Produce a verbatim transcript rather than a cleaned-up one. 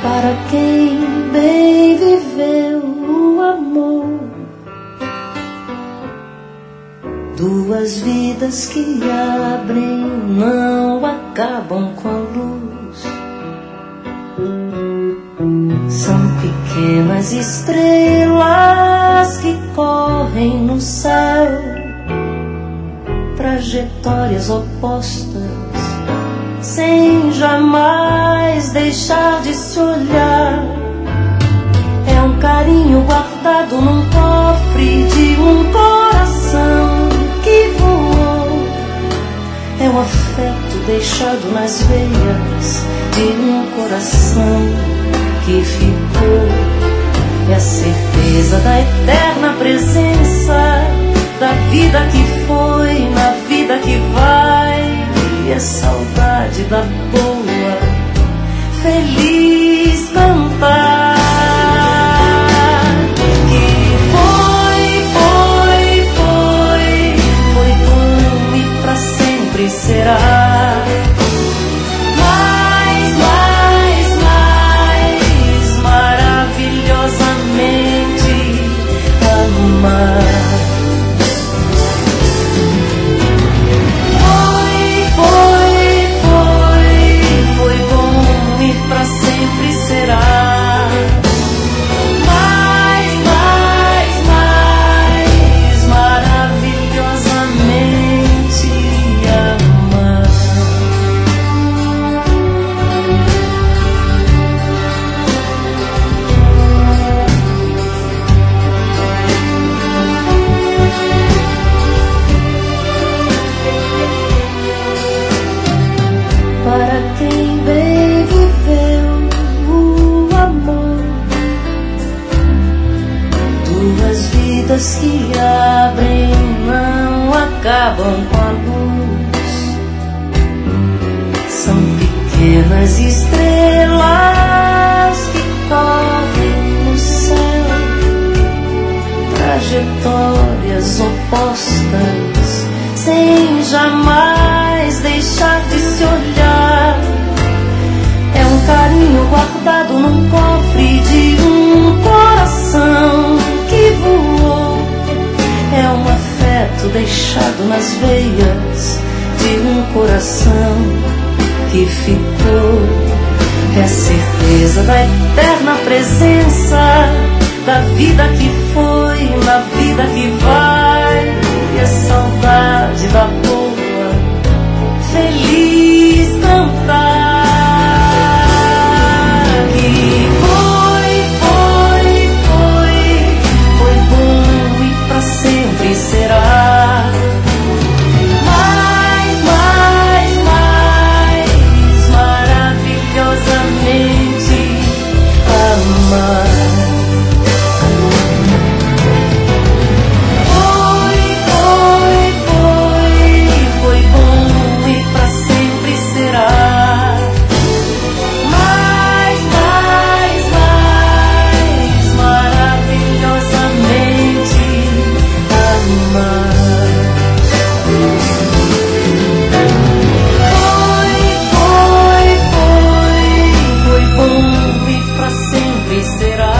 Para quem bem viveu o amor, duas vidas que abrem não acabam com a luz. São pequenas estrelas que correm no céu, trajetórias opostas, sem jamais deixar de se olhar. É um carinho guardado num cofre de um coração que voou. É um afeto deixado nas veias de um coração que ficou. É a certeza da eterna presença da vida que foi na vida que vai. E a saudade da boa, feliz cantar. Que foi, foi, foi, foi bom e pra sempre será. Mais, mais, mais, maravilhosamente amar. Sempre será mais, mais, mais maravilhosamente amar. Para quem bem viveu vidas que abrem não acabam com a luz. São pequenas estrelas que correm no céu, trajetórias opostas, sem jamais deixar de se olhar. É um carinho guardado num cofre de um coração que voou. É um afeto deixado nas veias de um coração que ficou. É a certeza da eterna presença da vida que foi na vida que vai. E a saudade da boa, feliz cantar. Será mais, mais, mais maravilhosamente amar. Foi, foi, foi, foi bom e pra sempre será. Mais, mais, mais maravilhosamente amar. Foi, foi, foi, foi bom e pra sempre será.